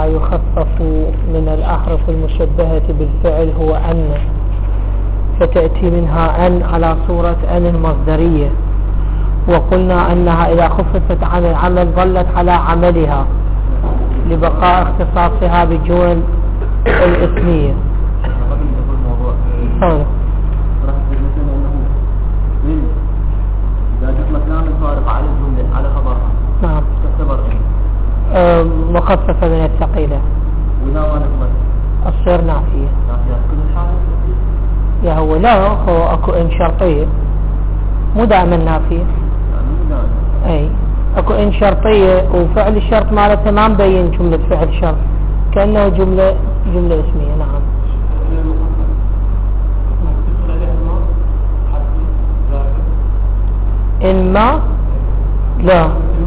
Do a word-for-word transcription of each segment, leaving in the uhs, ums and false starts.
يخفف من الأحرف المشبهة بالفعل هو أن، فتأتي منها أن على صورة أن المصدرية، وقلنا أنها إذا خففت عن العمل ظلت على عملها لبقاء اختصاصها بالجمل الاسمية. راح تقول مثلا انه من اذا جت مثلا الفارقة على الجملة على خبرها نعم تعتبر أه مخففة من الثقيلة، واذا ما نكمل الصير نافية. نافية كل الحالة يا هو لا هو اكو ان شرطية مو دائما نافية، يعني مو دائما اي اكو ان شرطية وفعل الشرط مالتها ما مبين جملة فعل شرط كأنه جملة جملة اسمية. نعم إن ما لا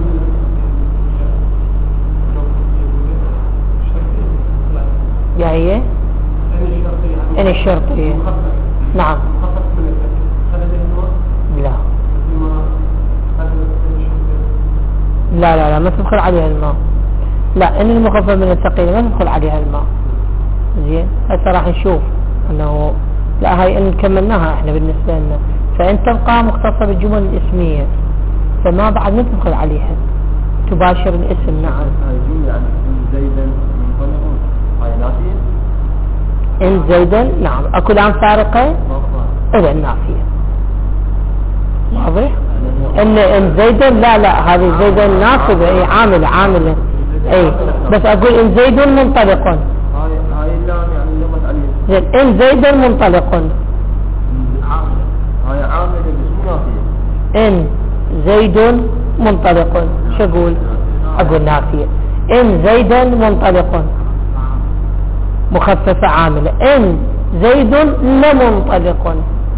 يا هي إن الشرطية. نعم لا لا لا لا ما تدخل عليها الماء، لا إن المخفف من الثقيلة ما تدخل عليها الماء. زين هسه راح نشوف أنه لا هاي إن كملناها إحنا بالنسبة لنا، فإن تبقى مختصة بالجمل الاسمية فما بعد ما تدخل عليها تباشر الاسم. نعم هاي جملة يعني زيدا منطلقون هاي نافية. إن زيدا نعم أكو الآن فارقة إذا نافية واضح. إن إن زيدا لا لا هذه زيدا ناصبة أي عاملة عاملة أي بس أقول إن زيد منطلق هاي هاي اللام يعني لغة عليه زين إن زيد منطلق عاملة هاي عاملة بس مو نافية. إن زيد منطلق شو أقول أقول نافية. إن زيدا منطلق مخففة عاملة. إن زيد لمنطلق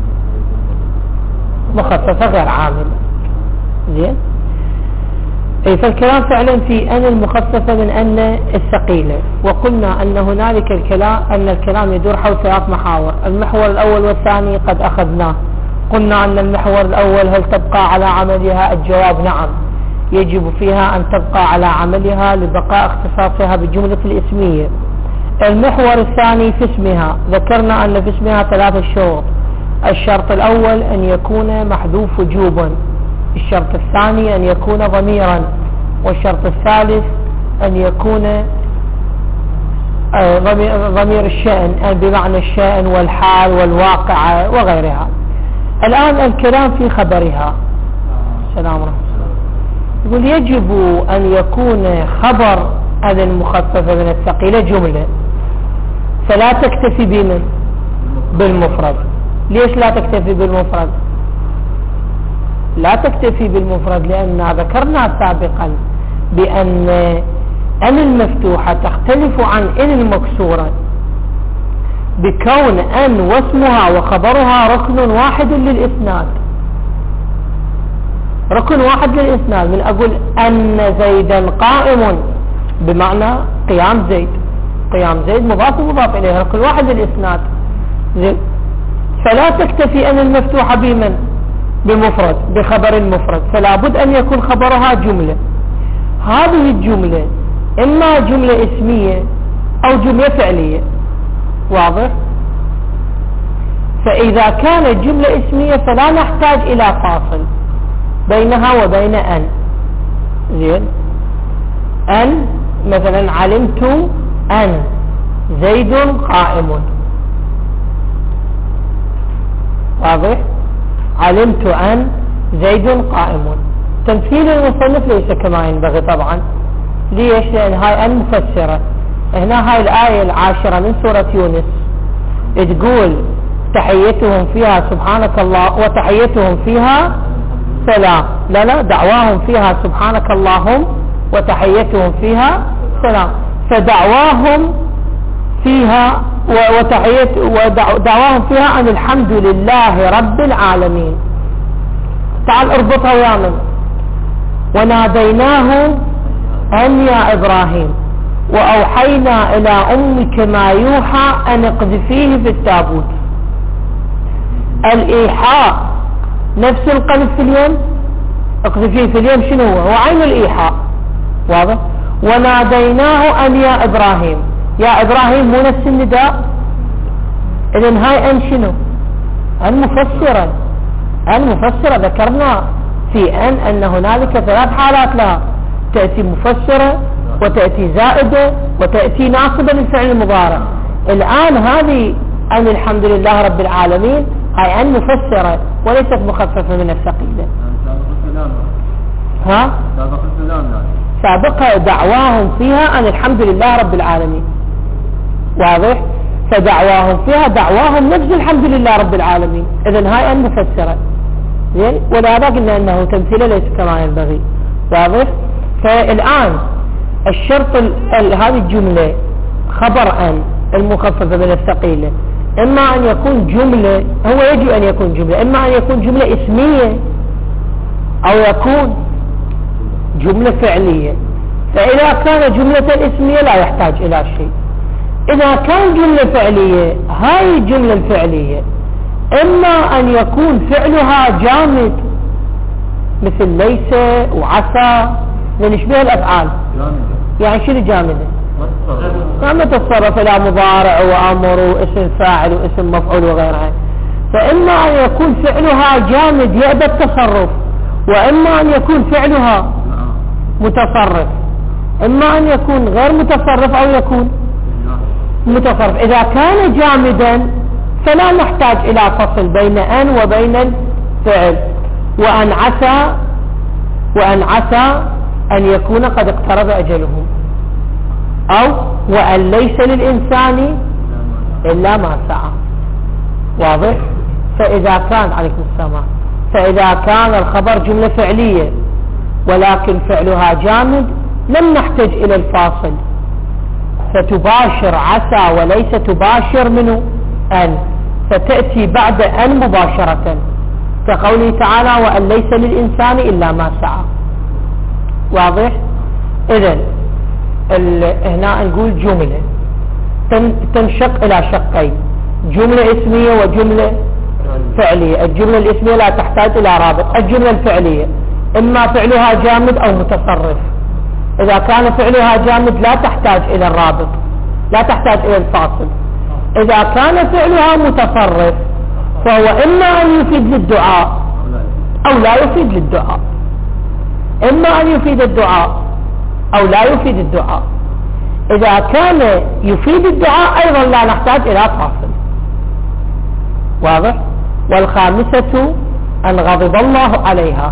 مخففة غير عاملة. زين اي فالكلام فعلا في أن المخففة من أن الثقيلة، وقلنا أن هنالك الكلام أن الكلام يدور حول ثلاث محاور. المحور الأول والثاني قد أخذناه، قلنا أن المحور الأول هل تبقى على عملها؟ الجواب نعم، يجب فيها أن تبقى على عملها لبقاء اختصاصها بالجملة الاسمية. المحور الثاني في اسمها، ذكرنا أن في اسمها ثلاثة شروط. الشرط الأول أن يكون محذوف وجوبا، الشرط الثاني أن يكون ضميرا، والشرط الثالث أن يكون ضمير الشأن بمعنى الشأن والحال والواقع وغيرها. الآن الكلام في خبرها. السلام عليكم. يقول يجب أن يكون خبر هذا المخففة من الثقيلة جملة، فلا تكتفي بمن بالمفرد. ليش لا تكتفي بالمفرد؟ لا تكتفي بالمفرد لأن ذكرنا سابقا بأن أن المفتوحة تختلف عن أن المكسورة بكون أن واسمها وخبرها ركن واحد للإسناد، ركن واحد للإسناد. من أقول أن زيدا قائم بمعنى قيام زيد، قيام زيد مضاف ومضاف إليه، ركن واحد للإسناد. فلا تكتفي أن المفتوحة بمن بمفرد بخبر المفرد، فلا بد أن يكون خبرها جملة. هذه الجملة إما جملة اسمية أو جملة فعلية. واضح؟ فإذا كانت جملة اسمية فلا نحتاج إلى فاصل بينها وبين أن. زين أن مثلا علمت أن زيد قائم. واضح؟ علمت أن زيد قائم. تمثيل المصنف ليس كما ينبغي طبعا. ليش؟ لأن هاي أن مفسرة. هنا هاي الآية العاشرة من سورة يونس تقول تحيتهم فيها سبحانك الله وتحيتهم فيها سلام. لا لا دعواهم فيها سبحانك اللهم وتحيتهم فيها سلام. فدعواهم فيها وتحيت ودعواهم فيها أن الحمد لله رب العالمين. تعال اربطها ويا من وناديناه أن يا إبراهيم وأوحينا إلى أمك ما يوحى أن اقذفيه في التابوت. الإيحاء نفس القذف في اليم، اقذفيه في اليم شنو هو؟ هو عين الإيحاء. واضح؟ وناديناه أن يا إبراهيم. يا إبراهيم مو نفس النداء؟ إذن هاي أن شنو؟ أن مفسرة. أن مفسرة ذكرنا في أن أن هنالك ثلاث حالات لها، تأتي مفسرة وتأتي زائدة وتأتي ناصبة للفعل المضارع. الآن هذه أن الحمد لله رب العالمين هاي أن مفسرة وليست مخففة من الثقيلة. ها؟ سابقة دعواهم فيها أن الحمد لله رب العالمين، واضح؟ فدعواهم فيها دعواهم نفس الحمد لله رب العالمين. إذن هاي أن مفسرة، ولهذا قلنا أنه تمثيله ليس كما ينبغي، واضح؟ فالآن الشرط هذه الجملة خبر أن المخففة من الثقيلة، إما أن يكون جملة، هو يجب أن يكون جملة، إما أن يكون جملة اسمية أو يكون جملة فعلية. فإذا كان جملة اسمية لا يحتاج إلى شيء. إذا كان جملة فعلية، هاي الجملة الفعلية إما أن يكون فعلها جامد مثل ليس وعسى ونشبه الأفعال. يعني شنو جامدة؟ ما تتصرف إلى مضارع وأمر واسم فاعل واسم مفعول وغيرها. فإما أن يكون فعلها جامد يأبى التصرف، وإما أن يكون فعلها متصرف، إما أن يكون غير متصرف أو يكون متصرف. إذا كان جامدا فلا نحتاج إلى فصل بين أن وبين الفعل. وأن عسى وأن عسى أن يكون قد اقترب أجله، أو وأن ليس للإنسان إلا ما سعى، واضح؟ فإذا كان عليكم السلام فإذا كان الخبر جملة فعلية ولكن فعلها جامد لم نحتاج إلى الفاصل، فتباشر عسى وليس تباشر منه أن، فتأتي بعد أن مباشرة، كقوله تعالى وأن ليس للإنسان إلا ما سعى، واضح؟ إذن هنا نقول جملة تنشق إلى شقين، جملة اسمية وجملة فعلية. الجملة الاسمية لا تحتاج إلى رابط. الجملة الفعلية إما فعلها جامد أو متصرف. إذا كان فعلها جامد لا تحتاج إلى الرابط، لا تحتاج إلى الفاصل. إذا كان فعلها متصرف فهو إما أن يفيد للدعاء أو لا يفيد للدعاء، إما أن يفيد الدعاء أو لا يفيد الدعاء. إذا كان يفيد الدعاء أيضا لا نحتاج إلى فاصل، واضح؟ والخامسة أن غضب الله عليها.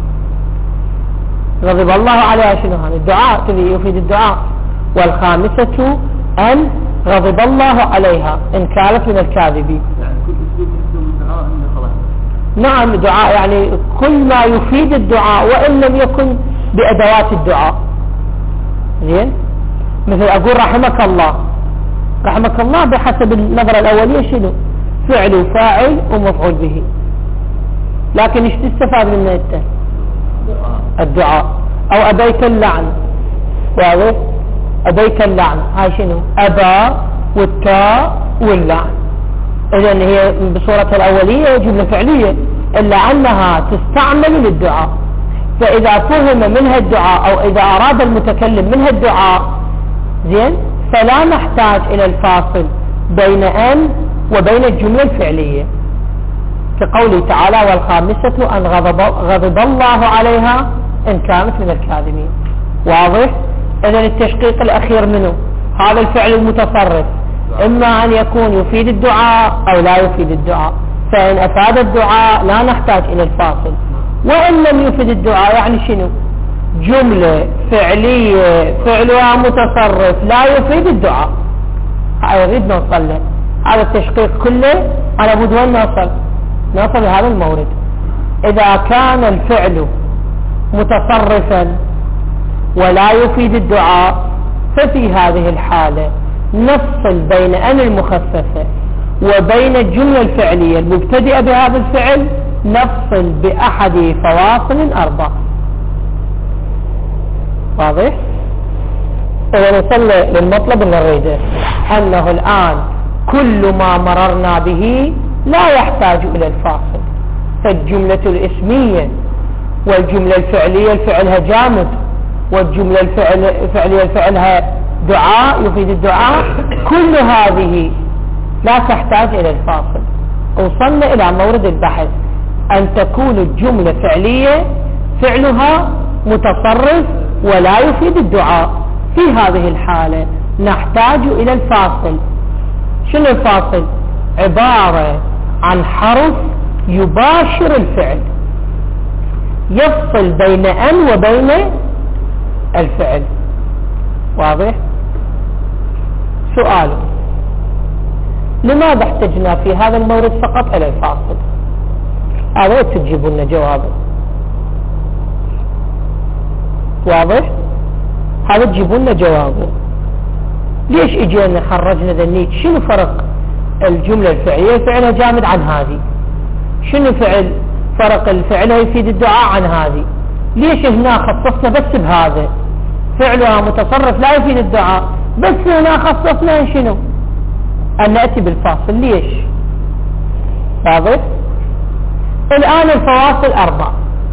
غضب الله عليها شنو؟ هذا الدعاء الذي يفيد الدعاء. والخامسة أن غضب الله عليها إن كانت من الكاذبين. يعني كل اسلوب اسلوب الدعاء خلاص. نعم، دعاء يعني كل ما يفيد الدعاء وإن لم يكن بأدوات الدعاء. زين؟ مثل أقول رحمك الله، رحمك الله بحسب النظرة الأولية شنو؟ فعل وفاعل ومفعول به، لكن ايش تستفاد من انت؟ الدعاء. او ابيك اللعن، واضح؟ ابيك اللعن هاي شنو؟ ابا والتاء واللعن. اذن هي بصورة الاولية جملة فعلية، الا انها تستعمل للدعاء. فاذا فهم منها الدعاء او اذا اراد المتكلم منها الدعاء، زين، فلا نحتاج الى الفاصل بين ان وبين الجملة الفعلية، كقوله تعالى والخامسة أن غضب, غضب الله عليها إن كانت من الكاذبين، واضح؟ إذن التشقيق الأخير منه هذا الفعل المتصرف إما أن يكون يفيد الدعاء أو لا يفيد الدعاء. فإن أفاد الدعاء لا نحتاج إلى الفاصل، وإن لم يفيد الدعاء يعني شنو؟ جملة فعلية فعلها متصرف لا يفيد الدعاء، يريد نوصل له هذا التشقيق كله. أنا بود وين نوصل؟ نوصل لهذا المورد. إذا كان الفعل متصرفا ولا يفيد الدعاء ففي هذه الحالة نفصل بين أن المخففة وبين الجملة الفعلية المبتدئة بهذا الفعل، نفصل بأحد فواصل أربع، واضح؟ إذا نوصل للمطلب اللي نريده، أنه الآن كل ما مررنا به لا يحتاج إلى الفاصل. فالجملة الاسمية والجملة الفعلية الفعلها جامد والجملة الفعل الفعلية الفعلها دعاء يفيد الدعاء، كل هذه لا تحتاج إلى الفاصل. وصلنا إلى مورد البحث أن تكون الجملة فعلية فعلها متصرف ولا يفيد الدعاء. في هذه الحالة نحتاج إلى الفاصل. شنو الفاصل؟ عبارة عن حرف يباشر الفعل، يفصل بين أن وبين الفعل. واضح؟ سؤال: لماذا احتجنا في هذا المورد فقط إلى الفاصل؟ هذا تجيبوا لنا جوابه. واضح؟ هذا تجيبوا لنا جوابه. ليش اجينا خرجنا ذنيك؟ شنو فرق الجملة الفعلية فعلها جامد عن هذه؟ شنو فعل فرق الفعلها يفيد الدعاء عن هذه؟ ليش هنا خصصنا بس بهذا فعلها متصرف لا يفيد الدعاء، بس هنا خصصنا شنو؟ أن نأتي بالفاصل. ليش؟ واضح؟ الآن الفواصل أربع: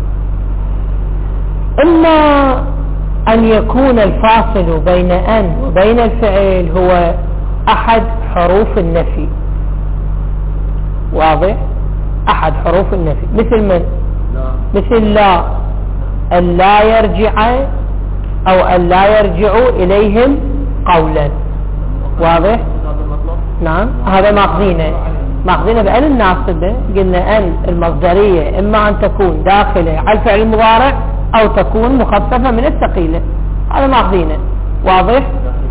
إما أن يكون الفاصل بين أن وبين الفعل هو أحد حروف النفي. واضح؟ أحد حروف النفي، مثل من؟ لا. مثل لا، أن لا يرجع أو أن لا يرجعوا إليهم قولا. واضح؟ نعم، هذا ماخذينه ماخذينه بأن الناصبة. قلنا أن المصدرية إما أن تكون داخلة على الفعل المضارع أو تكون مخففة من الثقيلة. هذا ماخذينه. واضح؟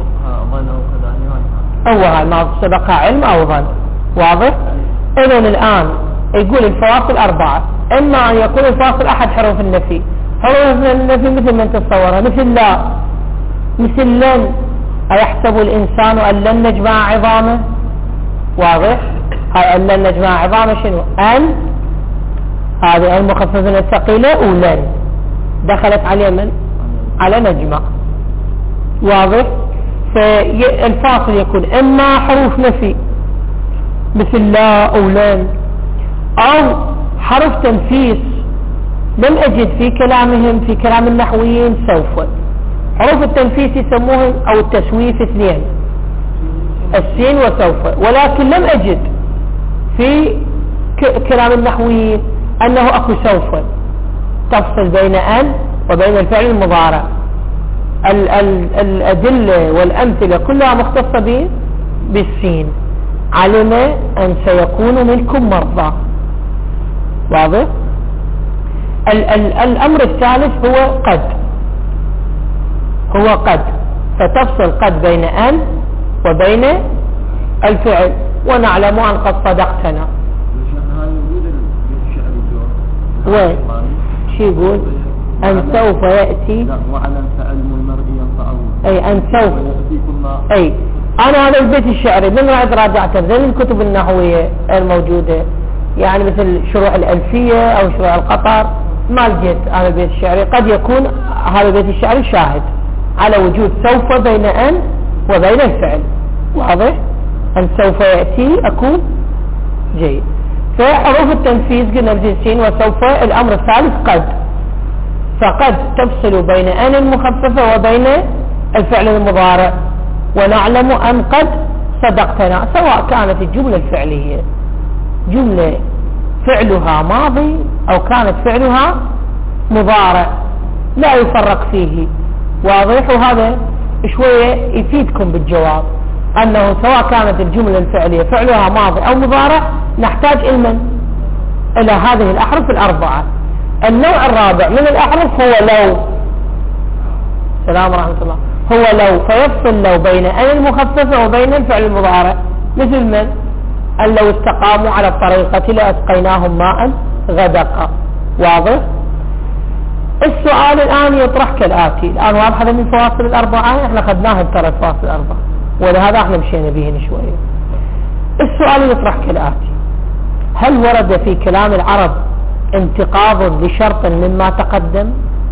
هو هاي ما سبقها علم أو ظن. واضح؟ إذن الآن يقول الفواصل أربعة: إما أن يكون الفاصل أحد حروف النفي. حروف النفي مثل من تصورها، مثل لا، مثل لن. أيحسب الإنسان أن لن نجمع عظامه؟ واضح؟ هاي أن لن نجمع عظامه شنو؟ أن هذه المخففة من الثقيلة، ولن دخلت على من؟ على نجمع. واضح؟ فالفاصل يكون إما حروف نفي مثل لا أو لن، أو حرف تنفيس لم أجد في كلامهم في كلام النحويين سوف. حروف التنفيس يسموهم أو التسويف اثنين: السين وسوف، ولكن لم أجد في كلام النحويين أنه أكو سوف تفصل بين أن وبين الفعل المضارع. ال ال الأدلة والأمثلة كلها مختصة بالسين: علم أن سيكون منكم مرضى. واضح؟ ال ال الأمر الثالث هو قد هو قد فتفصل قد بين أن وبين الفعل، ونعلم أن قد صدقتنا. وين شي يقول؟ أن سوف يأتي وعلى فعلم المرء ينفعه، أي أن سوف أي أنا هذا البيت الشعري من رأيت راجعته ذي الكتب النحوية الموجودة، يعني مثل شروح الألفية أو شروح القطر، ما لقيت أنا البيت الشعري. قد يكون هذا البيت الشعري شاهد على وجود سوف بين أن وبين الفعل. واضح؟ أن سوف يأتي أكون جيد. فحروف التنفيذ قلنا مثل السين وسوف. الأمر الثالث قد، فقد تفصل بين أن المخففة وبين الفعل المضارع، ونعلم أن قد صدقتنا، سواء كانت الجملة الفعلية جملة فعلها ماضي أو كانت فعلها مضارع، لا يفرق فيه. واضح؟ وهذا شوية يفيدكم بالجواب أنه سواء كانت الجملة الفعلية فعلها ماضي أو مضارع نحتاج إلى إلى هذه الأحرف الأربعة. النوع الرابع من الأحرف هو لو. السلام ورحمة الله. هو لو، فيفصل لو بين أن المخففة وبين الفعل المضارع، مثل من؟ أن لو استقاموا على الطريقة لأسقيناهم ماء غدقا. واضح؟ السؤال الآن يطرح كالآتي. الآن واضح هذا من الفواصل الأربعة، احنا خدناها بترى الفواصل الأربعة ولهذا احنا مشينا بهن شوية. السؤال يطرح كالآتي: هل ورد في كلام العرب انتقاض لشرط مما تقدم؟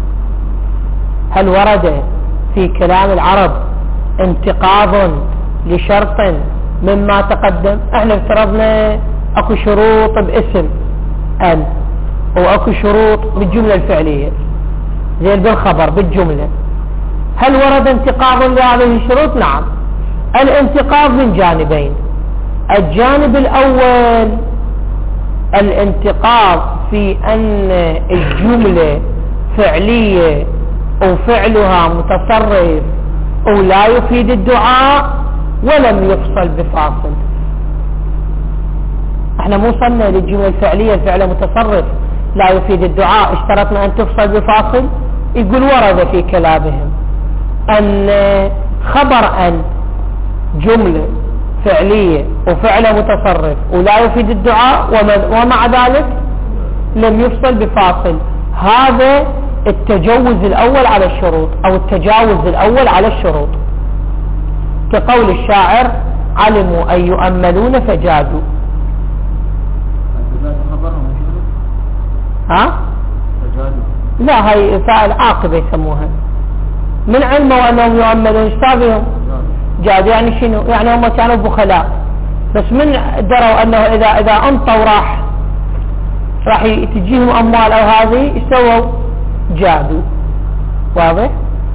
هل ورد في كلام العرب انتقاض لشرط مما تقدم؟ احنا افترضنا اكو شروط باسم ان واكو شروط بالجملة الفعلية زي بالخبر بالجملة. هل ورد انتقاض لهذه الشروط؟ نعم. الانتقاض من جانبين. الجانب الأول الانتقاض في أن الجملة فعلية وفعلها متصرف ولا يفيد الدعاء ولم يفصل بفاصل. احنا مو وصلنا للجملة الفعلية فعل متصرف لا يفيد الدعاء اشترطنا أن تفصل بفاصل. يقول ورد في كلامهم أن خبر أن جملة فعلية وفعل متصرف ولا يفيد الدعاء ومع ذلك لم يفصل بفاصل. هذا التجوز الأول على الشروط أو التجاوز الأول على الشروط، كقول الشاعر علموا أن يؤملون فجادوا. ها؟ لا، هاي فاعل عاقبة يسموها. من علموا أنهم يؤملون اشتابهم جادوا، يعني شنو؟ يعني هم كانوا بخلاء، بس من دروا أنه إذا إذا أنطوا راح راح تجيهم أموال أو هذه سووا جادوا. واضح؟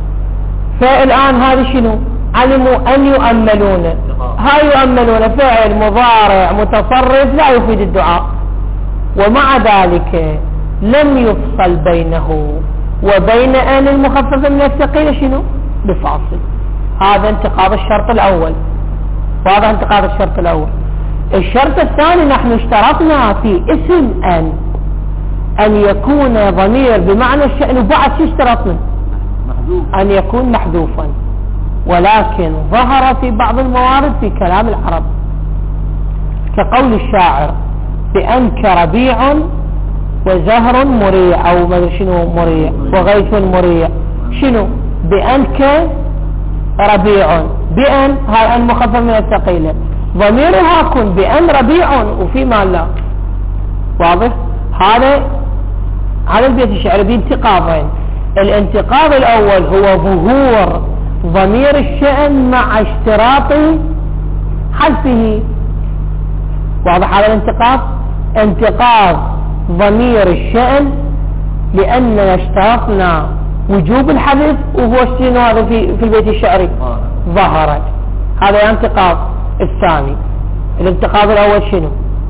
فالآن هذه شنو؟ علموا أن يؤملون، هاي يؤملون فعل مضارع متصرف لا يفيد الدعاء ومع ذلك لم يفصل بينه وبين أن المخفف من الثقيل شنو؟ بفاصل. هذا انتقاض الشرط الأول. وهذا انتقاض الشرط الأول. الشرط الثاني نحن اشترطنا في اسم أن أن يكون ضمير بمعنى الشأن، وبعد شو اشترطنا؟ أن يكون محذوفا، ولكن ظهر في بعض الموارد في كلام العرب كقول الشاعر بأنك ربيع وزهر مريع أو ما شنو مريع وغيث مريع. شنو بأنك ربيع؟ بأن هاي أن مخفف من الثقيلة، ضميرها كن بأن ربيع وفيما لا. واضح؟ هذا على البيت الشعري بانتقاضين. الانتقاض الأول هو ظهور ضمير الشأن مع اشتراط حذفه. واضح هذا الانتقاض؟ انتقاض ضمير الشأن لأننا اشترطنا وجوب الحذف وهو شنو هذا في في البيت الشعري ظهرت. هذا الانتقاض الثاني. الانتقاض الأول شنو؟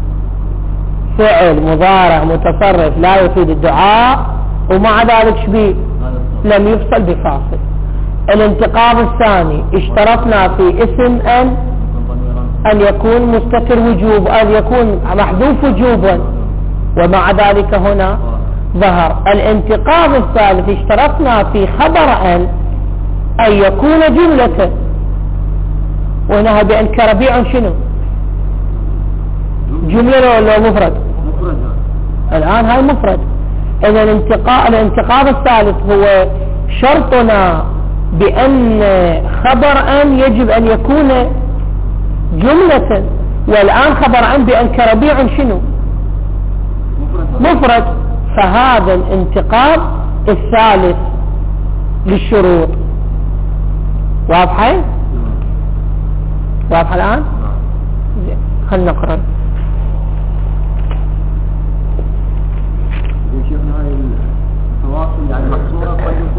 فعل مضارع متصرف لا يفيد الدعاء ومع ذلك شبيه لم يفصل بفاصل. الانتقاض الثاني اشترطنا في اسم أن أن يكون مستتر وجوب، أن يكون محذوف وجوبا ومع ذلك هنا ظهر. الانتقاض الثالث اشترطنا في خبر أن أن يكون جملة، وهنا بأنك ربيع شنو؟ جملة ولا مفرد؟ الآن هاي مفرد. إذا الانتقاض الثالث هو شرطنا بأن خبر أن يجب أن يكون جملة، والآن خبر أن بأنك ربيع شنو؟ مفرد. فهذا الانتقاض الثالث للشروط. واضحة؟ واضحة الآن؟ خلنا نقرأ. الفواصل يعني مقصورة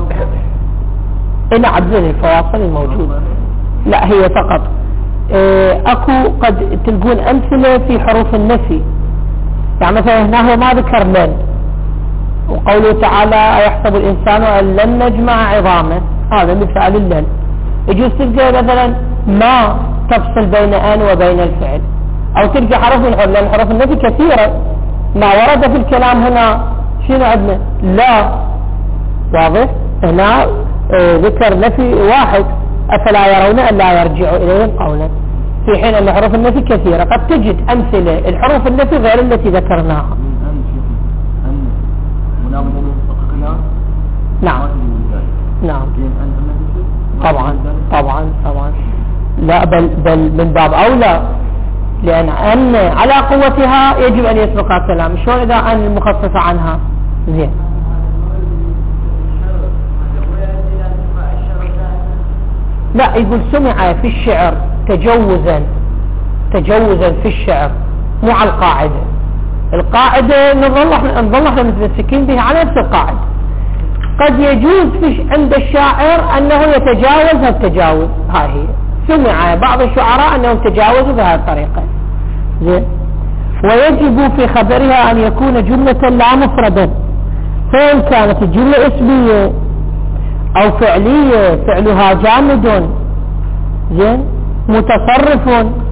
إلى عدد الفواصل الموجودة. لا، هي فقط اه اكو قد تلقون امثلة في حروف النفي. يعني مثلا هنا هو ما ذكر لن، وقوله تعالى أيحسب الإنسان أن لن نجمع عظامه، هذا مثال لن. يجوز تلقى مثلا ما تفصل بين أن وبين الفعل، أو تلقى حرف الحر، لأن حروف النفي كثيرة. ما ورد في الكلام هنا شنو عندنا؟ لا. واضح؟ هنا اه ذكر نفي واحد، أفلا يرون أن لا يرجعوا إليهم قولا، في حين أن حروف النفي كثيرة. قد تجد أمثلة الحروف النفي غير التي ذكرناها. نعم نعم طبعا طبعا طبعا. لا، بل بل من باب أولى، لأن أن على قوتها يجب أن يسبقها الكلام. شلون إذا أن المخففة عنها؟ زين. لا، يقول سمع في الشعر تجوزا تجوزا في الشعر، مو على القاعدة. القاعدة نظل احنا نظل احنا متمسكين بها على نفس القاعدة. قد يجوز في عند الشاعر أنه يتجاوز هالتجاوز، هاي هي سمع بعض الشعراء أنهم تجاوزوا بهذه الطريقة. زين. ويجب في خبرها أن يكون جملة لا مفردا، فإن كانت الجملة اسمية أو فعلية فعلها جامد زين متصرف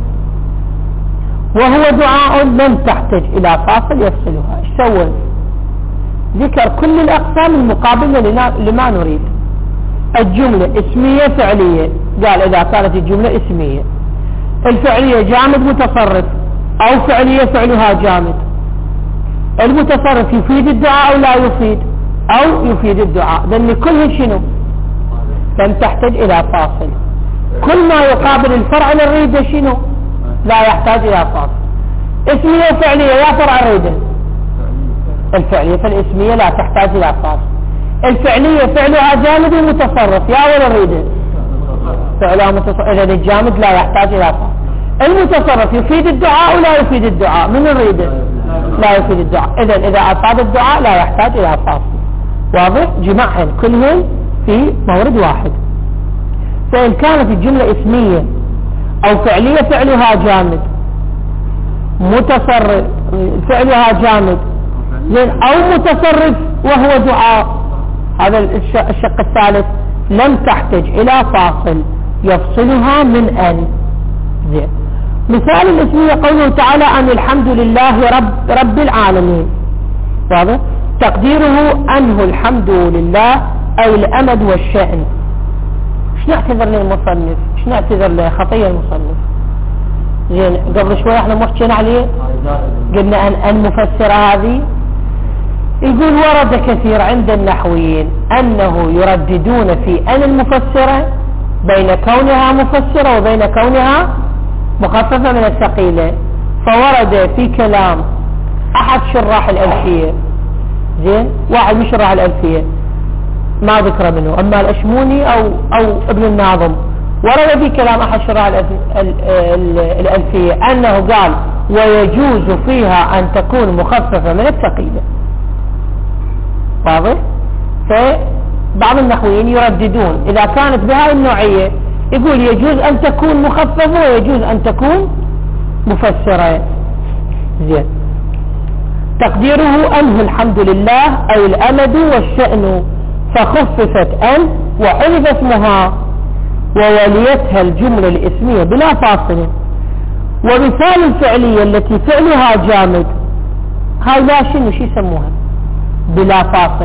وهو دعاء لم تحتاج إلى فاصل يفصلها. ايش سوى؟ ذكر كل الأقسام المقابلة لما نريد. الجملة اسمية فعلية، قال إذا كانت الجملة اسمية الفعلية جامد متصرف أو فعلية فعلها جامد، المتصرف يفيد الدعاء أو لا يفيد، أو يفيد الدعاء، لأن كلها شنو؟ لم تحتاج إلى فاصل. كل ما يقابل الفرع للريدة شنو؟ لا يحتاج إلى فاصل. اسمية وفعلية يا فرع الريدة؟ الفعلية فالاسمية لا تحتاج إلى فاصل. الفعلية فعلها جامد ومتصرف يا ولا الريدة؟ فعلها متصرف، إذن الجامد لا يحتاج إلى فاصل. المتصرف يفيد الدعاء ولا يفيد الدعاء؟ من الريدة؟ لا يفيد الدعاء. إذن إذا أفاد الدعاء لا يحتاج إلى فاصل. واضح؟ جمعهن كلهن في مورد واحد. فإن كانت الجملة اسمية أو فعلية فعلها جامد متصرف فعلها جامد أو متصرف وهو دعاء، هذا الشق الثالث، لم تحتاج إلى فاصل يفصلها من أن. زين. مثال الاسمية قوله تعالى أن الحمد لله رب, رب العالمين، واضح؟ تقديره أنه الحمد لله أي الأمد والشأن. ايش نعتذر للمصنف؟ ايش نعتذر لخطية المصنف؟ زين. قبل شوي احنا محكين عليه قلنا أن المفسرة هذه يقول ورد كثير عند النحويين أنه يرددون في أن المفسرة بين كونها مفسرة وبين كونها مخففة من الثقيلة، فورد في كلام أحد شراح الألفية، زين، واحد من شراح الألفية ما ذكر منه، أما الأشموني أو, أو ابن الناظم، ورد في كلام أحد شراح الألفية أنه قال ويجوز فيها أن تكون مخففة من الثقيلة. واضح؟ فبعض النحويين يرددون إذا كانت بهذه النوعية يقول يجوز أن تكون مخففة ويجوز أن تكون مفسرة. زين. تقديره أنه الحمد لله أي الأمد والشأن، فخففت أن وحذف اسمها ووليتها الجملة الاسمية بلا فاصل. ومثال الفعلية التي فعلها جامد هاي لا شنو شي يسموها بلا فاصل،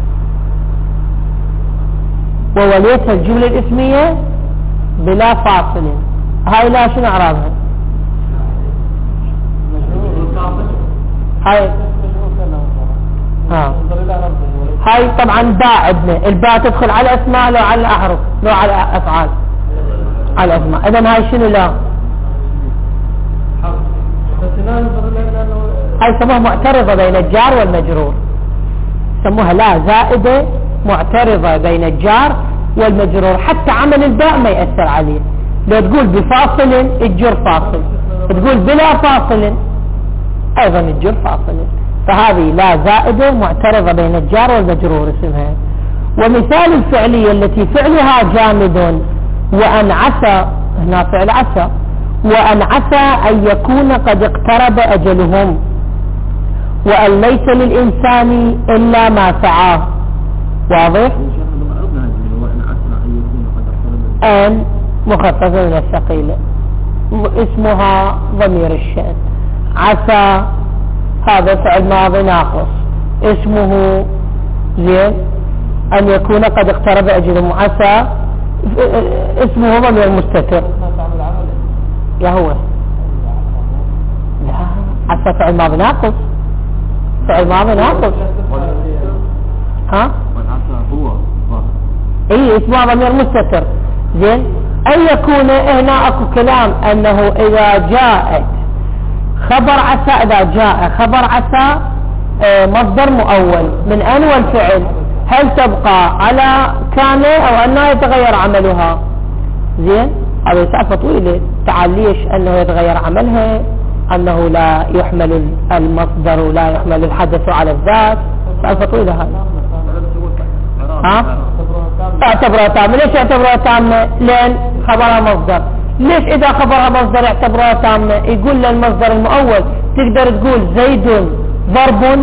ووليتها الجملة الاسمية بلا فاصل، هاي لا شنو اعرابها؟ هاي ها هاي طبعا باء عندنا، الباء تدخل على اسماء لو على الاحرف لو على افعال على اسماء. اذا هاي شنو؟ لا هاي سموها معترضة بين الجار والمجرور، سموها لا زائدة معترضة بين الجار والمجرور، حتى عمل الباء ما يأثر عليه. لو تقول بفاصل الجر فاصل، تقول بلا فاصل ايضا الجر فاصل، فهذه لا زائدة معترضة بين الجار والمجرور اسمها. ومثال الفعلية التي فعلها جامد وأن عسى، هنا فعل عسى، وأن عسى أن يكون قد اقترب أجلهم، وأن ليس للإنسان إلا ما سعاه. واضح؟ أن مخففة من الثقيلة اسمها ضمير الشأن. عسى هذا فعل ماضي ناقص اسمه زين أن يكون قد اقترب أجلهم، عسى اسمه ضمير مستتر. لا هو لا عسى فعل ماضي ناقص، فعل ماضي ناقص. ها اي اسمه ضمير مستتر. زين. أن يكون هنا اكو كلام انه اذا جاءت خبر عسى، اذا جاء خبر عسى مصدر مؤول من ان والفعل هل تبقى على كان او انها يتغير عملها؟ زين. هذا سالفة طويلة، تعال ليش انه يتغير عملها، انه لا يحمل المصدر ولا يحمل الحدث على الذات، سالفة طويلة هذا. ها اعتبرها تامة. ليش اعتبرها تامة؟ لأن خبرها مصدر. ليش إذا خبرها مصدر اعتبرها تامة؟ يقول للمصدر المؤول تقدر تقول زيد ضرب،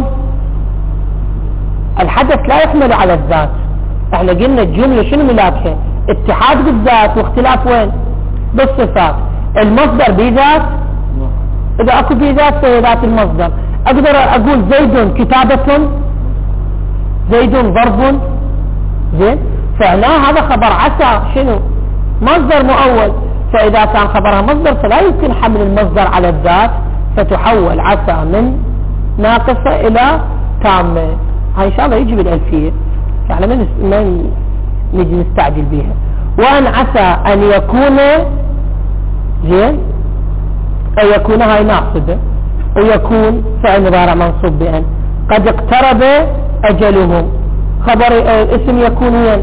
الحدث لا يحمل على الذات. احنا قلنا الجملة شنو ملاكها؟ اتحاد بالذات واختلاف وين؟ بالصفات. المصدر بذات، إذا أكو بذات فهي ذات المصدر. أقدر أقول زيد كتابة، زيد ضرب، زين. فهنا هذا خبر عسى شنو؟ مصدر مؤول. فإذا كان خبرها مصدر فلا يمكن حمل المصدر على الذات، فتحول عسى من ناقصة إلى تامة. هاي إن شاء الله يجي بالألفية، يعني ما ما نجي نستعجل بها. وأن عسى أن يكون، زين، أن يكون هاي ناقصة، ويكون فعل مضارع منصوب بأن. قد اقترب أجلهم، خبر اسم يكون وين؟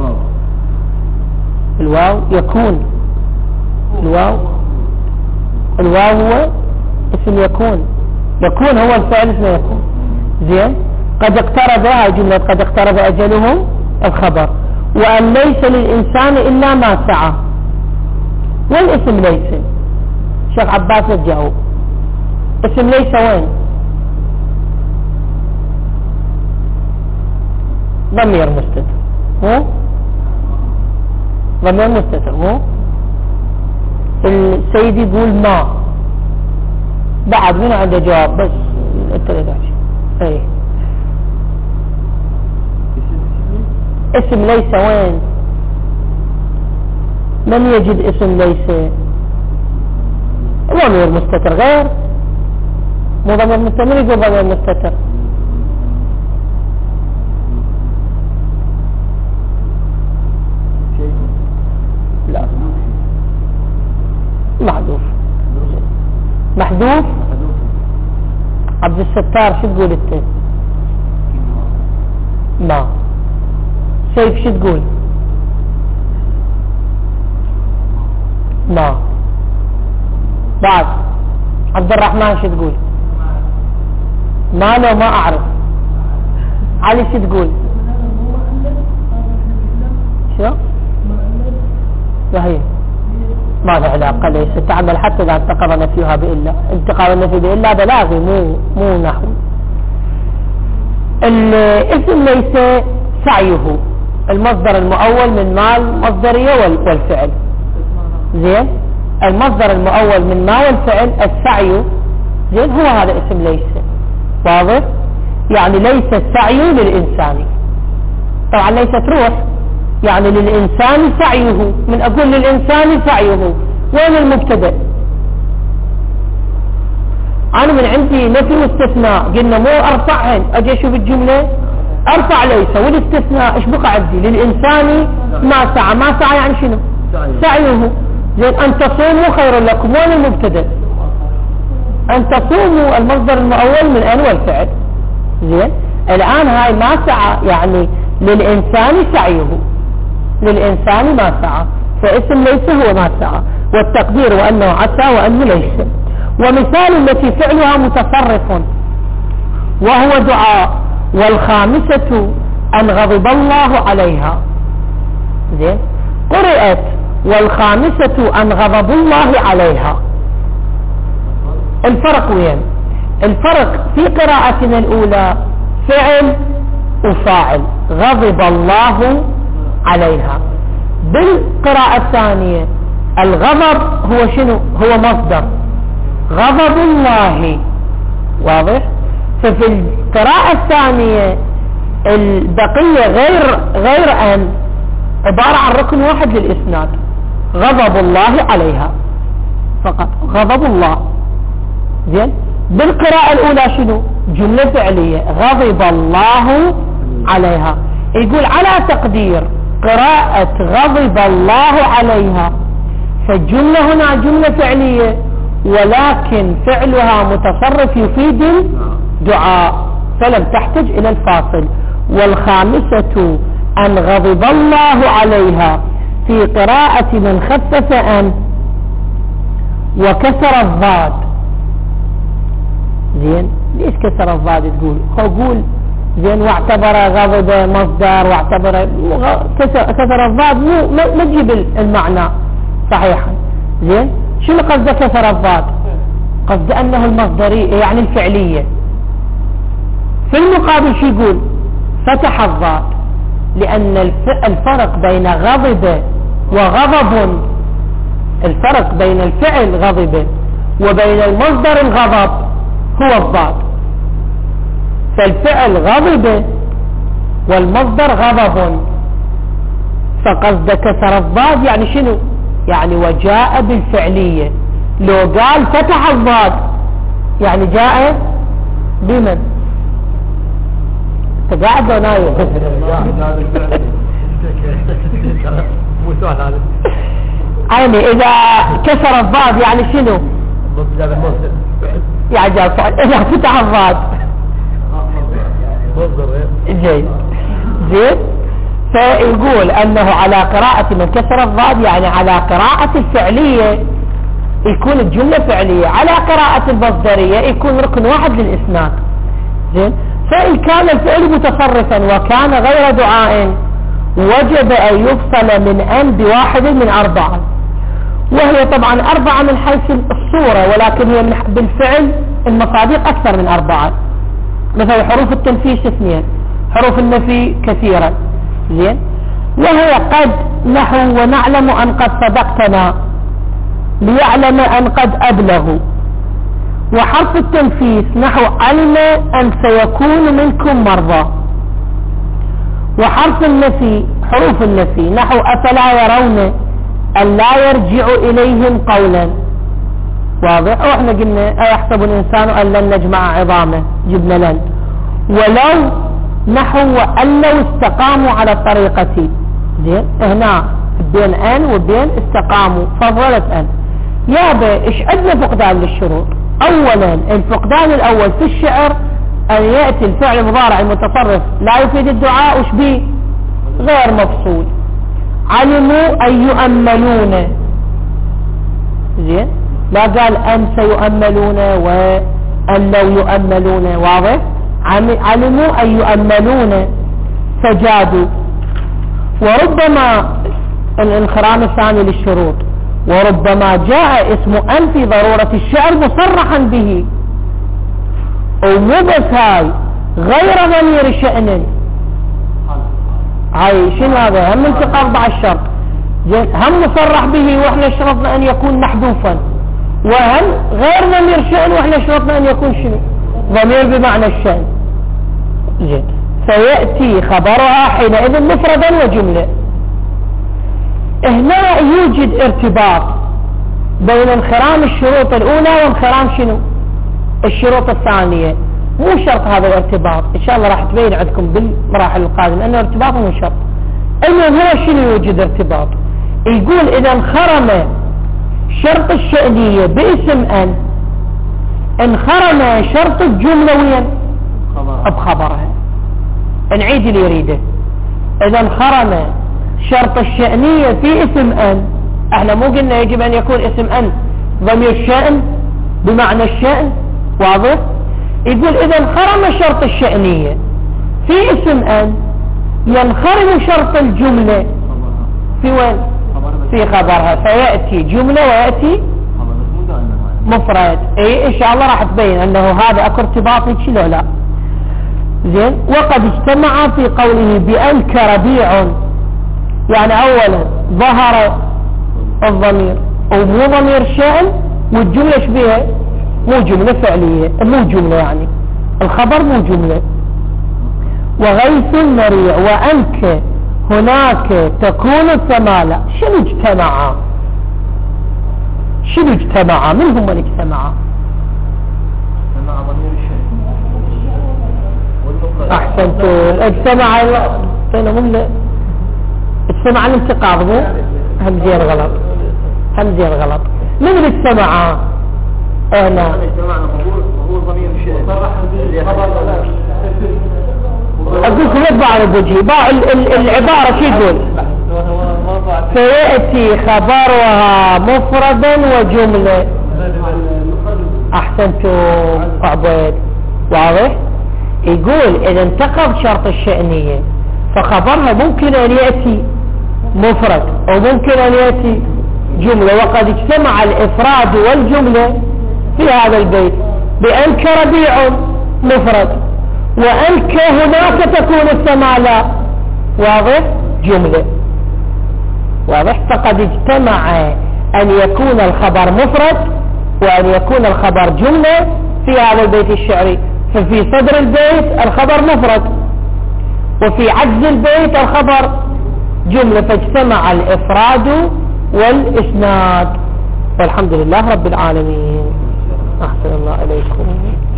الواو. يكون الواو الواو هو اسم يكون. يكون هو الفعل اسمه يكون، زين. قد اقترب، هاي جملة قد اقترب أجلهم الخبر. وأن ليس للإنسان إلا ما سعى، والاسم ليس. شيخ عباس رجعوا اسم ليس وين؟ ضمير مستتر، مو ضمير مستتر، مو السيد يقول ما بعد من عنده جواب، بس انت لا تعرف. اي اسم ليس وين؟ من يجد اسم ليس؟ ضمير مستتر غير، مو ضمير مستتر. من يقول ضمير مستتر؟ لا، محذوف. محذوف. عبد الستار شو تقول انت؟ ما. سيف شو تقول؟ ما. بعد عبد الرحمن شو تقول؟ ما. لو ما اعرف. علي شو تقول؟ شو؟ صحيح، ما له علاقة. ليس تعمل حتى إذا انتقض نفيها بإلا. انتقاض النفي بإلا بلاغي، مو مو نحو. الاسم ليس سعيه، المصدر المؤول من مال مصدرية والفعل، زين. المصدر المؤول من ما والفعل السعي، زين، هو هذا اسم ليس. واضح؟ يعني ليس السعي للإنسان. طبعا ليس تروح، يعني للإنسان سعيه. من أقول للإنسان سعيه، وين المبتدأ؟ أنا من عندي نفي واستثناء، قلنا مو أرفعهن. أجي أشوف الجملة أرفع ليس، والاستثناء إيش بقى عندي؟ للإنسان ما سعى. ما سعى يعني شنو؟ سعيه. زين. أن تصوموا خير لكم، وين المبتدأ؟ أن تصوموا المصدر المؤول من أن والفعل، زين. الآن هاي ما سعى يعني للإنسان سعيه، للإنسان ما سعى، فاسم ليس هو ما سعى، والتقدير وأنه عسى وأنه ليس. ومثال التي فعلها متصرف وهو دعاء. والخامسة أن غضب الله عليها، زين. قرأت والخامسة أن غضب الله عليها. الفرق وين؟ الفرق في قراءتنا الأولى فعل وفاعل، غضب الله عليها. بالقراءة الثانية الغضب هو شنو؟ هو مصدر، غضب الله. واضح؟ ففي القراءة الثانية البقية غير غير أن عبارة عن ركن واحد للإسناد، غضب الله عليها فقط، غضب الله، زين. بالقراءة الأولى شنو؟ جملة فعلية، غضب الله عليها. يقول على تقدير قراءة غضب الله عليها، فالجملة هنا جملة فعلية، ولكن فعلها متصرف يفيد الدعاء، فلم تحتج إلى الفاصل. والخامسة أن غضب الله عليها في قراءة من خفف أن وكسر الضاد، زين. ليش كسر الضاد؟ تقول هو قول زين، واعتبر غضب مصدر، واعتبر كسر, كسر الضاد مو ما تجيب المعنى صحيحا. زين، شنو قصده كسر الضاد؟ قصد انه المصدرية يعني الفعلية. في المقابل شو يقول؟ فتح الضاد، لان الفرق بين غضب وغضب، الفرق بين الفعل غضب وبين المصدر الغضب هو الضاد. فالفعل غضب والمصدر غضب، فقصد كسر الضاد يعني شنو؟ يعني وجاء بالفعلية. لو قال فتح الضاد يعني جاء بمن؟ انت قاعد لو نايم؟ يعني اذا كسر الضاد يعني شنو؟ يعني جاء اذا فتح الضاد جيد. زين، فيقول انه على قراءة من كسر الضاد يعني على قراءة الفعلية يكون الجملة فعلية، على قراءة المصدرية يكون ركن واحد للإسناد. زين، فإن كان الفعل متصرفا وكان غير دعاء وجب أن يفصل من أن بواحد من أربعة، وهي طبعا أربعة من حيث الصورة، ولكن هي بالفعل المصادق أكثر من أربعة. مثل حروف التنفيس اثنين، حروف النفي كثيرة. زين، وهي قد نحو ونعلم أن قد صدقتنا، ليعلم أن قد أبلغوا. وحرف التنفيس نحو علم أن سيكون منكم مرضى. وحرف النفي حروف النفي نحو أفلا يرون أن لا يرجع إليهم قولا. واضح؟ واحنا قلنا أيحسب الإنسان أن لن نجمع عظامه، جبنا لن. ولو نحو أن لو استقاموا على طريقتي. زين، هنا بين أن وبين استقاموا فضلت أن. يابا إيش عندنا فقدان للشروط؟ أولا الفقدان الأول في الشعر أن يأتي الفعل المضارع المتصرف لا يفيد الدعاء، وش بيه؟ غير مفصول. علموا أن يؤملون. زين، لا قال أن سيؤملون وأن لو يؤملون. واضح؟ علموا أن يؤملون فجادوا. وربما الانخرام الثاني للشروط، وربما جاء اسم أن في ضرورة الشعر مصرحا به، ومو بس هاي غير ضمير شأن. هاي شنو هذا؟ هم انتقاض بعد الشرط. هم مصرح به واحنا شرطنا ان يكون محذوفا، وهم غير ضمير شأن واحنا شرطنا ان يكون شنو؟ ضمير بمعنى الشأن. زين، فيأتي خبرها حينئذ مفردا وجملة. هنا يوجد ارتباط بين انخرام الشروط الاولى وانخرام شنو؟ الشروط الثانية. مو شرط هذا الارتباط، ان شاء الله راح تبين عندكم بالمراحل القادمة انه ارتباط مو شرط. المهم هو شنو يوجد ارتباط؟ يقول اذا انخرم شرط الشأنية باسم ان، انخرم شرط الجملة وين؟ بخبرها. نعيد اللي يريده. اذا انخرم شرط الشأنية في اسم ان، احنا مو قلنا يجب ان يكون اسم ان ضمير الشأن بمعنى الشأن. واضح؟ يقول اذا انخرم شرط الشأنية في اسم ان ينخرم شرط الجملة في وين؟ في خبرها، فيأتي جملة ويأتي مفرد. اي ان شاء الله راح تبين انه هذا اكو ارتباط شنو لا. زين، وقد اجتمع في قوله بأنك ربيع، يعني اولا ظهر الضمير ومو ضمير شأن، والجملة شبيها مو جملة فعلية، مو جملة يعني الخبر مو جملة. وغيث مريع وأنك هناك تكون الثمالة. شنو اجتمعا؟ شنو اجتمعا؟ من هم من اجتمعا؟ احسنتم. اجتمع اجتمع الانتقاض، مو همزين غلط، همزين غلط. من اللي اجتمعا؟ انا اقولكم يطبع على الوجه باع العبارة شو يقول؟ فيأتي خبرها مفردا وجملة. احسنتم عبيد. واضح؟ يقول إذا انتقض شرط الشأنية فخبرها ممكن أن يأتي مفرد أو ممكن أن يأتي جملة، وقد اجتمع الإفراد والجملة في هذا البيت بأنك ربيع مفرد وأنك هناك تكون السماء لا، واضح؟ جملة، واضح؟ فقد اجتمع أن يكون الخبر مفرد وأن يكون الخبر جملة في هذا البيت الشعري. ففي صدر البيت الخبر مفرد وفي عجز البيت الخبر جملة، فاجتمع الإفراد والإسناد. والحمد لله رب العالمين. أحسن الله إليكم.